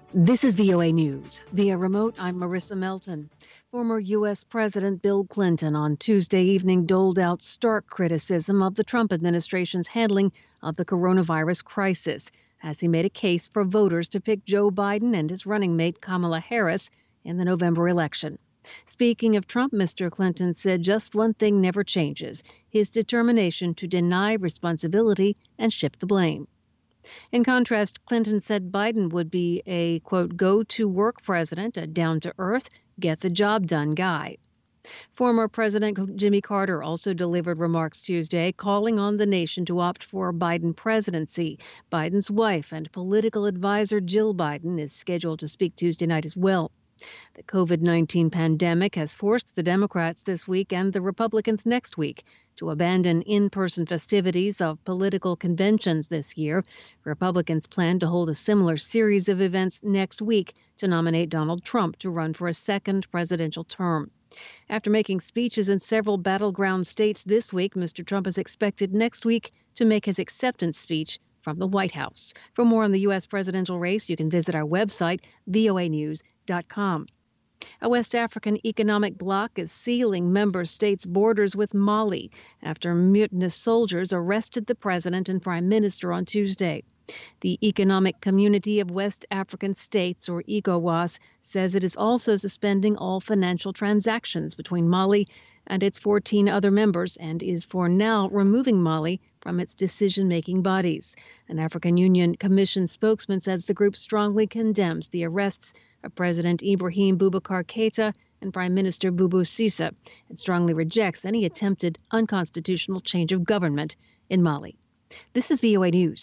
This is VOA News. Via remote, I'm Marissa Melton. Former U.S. President Bill Clinton on Tuesday evening doled out stark criticism of the Trump administration's handling of the coronavirus crisis, as he made a case for voters to pick Joe Biden and his running mate Kamala Harris in the November election. Speaking of Trump, Mr. Clinton said just one thing never changes: his determination to deny responsibility and shift the blame. In contrast, Clinton said Biden would be a, quote, go-to-work president, a down-to-earth, get-the-job-done guy. Former President Jimmy Carter also delivered remarks Tuesday, calling on the nation to opt for a Biden presidency. Biden's wife and political advisor Jill Biden is scheduled to speak Tuesday night as well. The COVID-19 pandemic has forced the Democrats this week and the Republicans next week to abandon in-person festivities of political conventions this year. Republicans plan to hold a similar series of events next week to nominate Donald Trump to run for a second presidential term. After making speeches in several battleground states this week, Mr. Trump is expected next week to make his acceptance speech from the White House. For more on the U.S. presidential race, you can visit our website, voanews.com. A West African economic bloc is sealing member states' borders with Mali after mutinous soldiers arrested the president and prime minister on Tuesday. The Economic Community of West African States, or ECOWAS, says it is also suspending all financial transactions between Mali and its 14 other members and is for now removing Mali from its decision-making bodies. An African Union Commission spokesman says the group strongly condemns the arrests of President Ibrahim Boubacar Keïta and Prime Minister Boubou Cissa and strongly rejects any attempted unconstitutional change of government in Mali. This is VOA News.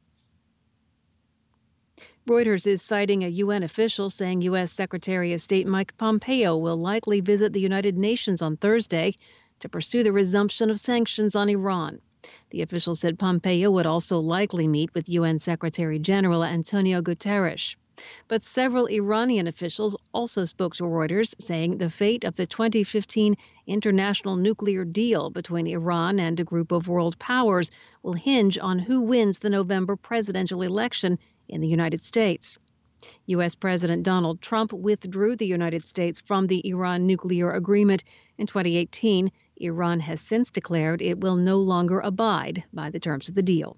Reuters is citing a UN official saying U.S. Secretary of State Mike Pompeo will likely visit the United Nations on Thursday to pursue the resumption of sanctions on Iran. The official said Pompeo would also likely meet with UN Secretary General Antonio Guterres. But several Iranian officials also spoke to Reuters, saying the fate of the 2015 international nuclear deal between Iran and a group of world powers will hinge on who wins the November presidential election in the United States. U.S. President Donald Trump withdrew the United States from the Iran nuclear agreement in 2018. Iran has since declared it will no longer abide by the terms of the deal.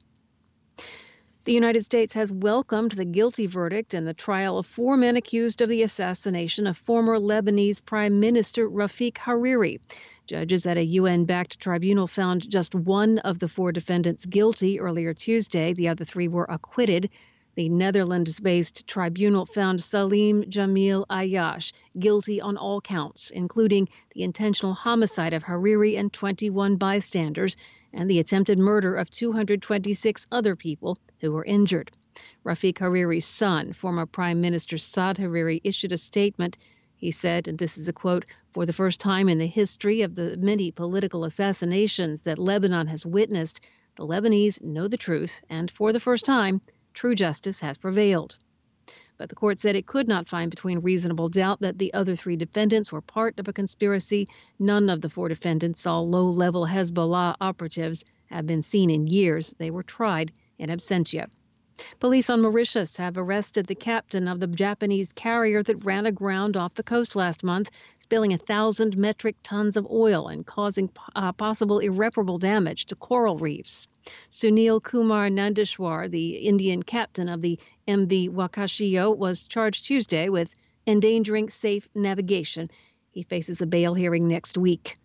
The United States has welcomed the guilty verdict in the trial of 4 men accused of the assassination of former Lebanese Prime Minister Rafik Hariri. Judges at a UN-backed tribunal found just one of the 4 defendants guilty earlier Tuesday. The other 3 were acquitted. The Netherlands-based tribunal found Salim Jamil Ayyash guilty on all counts, including the intentional homicide of Hariri and 21 bystanders and the attempted murder of 226 other people who were injured. Rafik Hariri's son, former Prime Minister Saad Hariri, issued a statement. He said, and this is a quote, "For the first time in the history of the many political assassinations that Lebanon has witnessed, the Lebanese know the truth, and for the first time, true justice has prevailed." But the court said it could not find between reasonable doubt that the other 3 defendants were part of a conspiracy. None of the 4 defendants saw low-level Hezbollah operatives have been seen in years. They were tried in absentia. Police on Mauritius have arrested the captain of the Japanese carrier that ran aground off the coast last month, spilling 1,000 metric tons of oil and causing possible irreparable damage to coral reefs. Sunil Kumar Nandeshwar, the Indian captain of the MV Wakashio, was charged Tuesday with endangering safe navigation. He faces a bail hearing next week.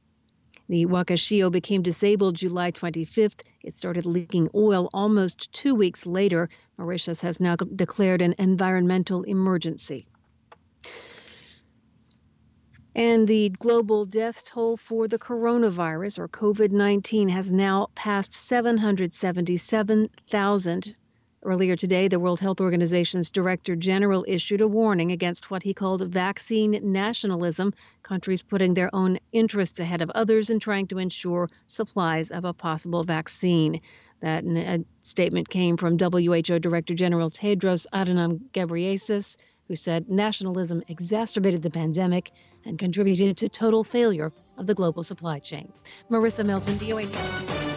The Wakashio became disabled July 25th. It started leaking oil almost 2 weeks later. Mauritius has now declared an environmental emergency. And the global death toll for the coronavirus, or COVID-19, has now passed 777,000. Earlier today, the World Health Organization's Director General issued a warning against what he called vaccine nationalism, countries putting their own interests ahead of others and trying to ensure supplies of a possible vaccine. That statement came from WHO Director General Tedros Adhanom Ghebreyesus, who said nationalism exacerbated the pandemic and contributed to total failure of the global supply chain. Marissa Melton, VOA News.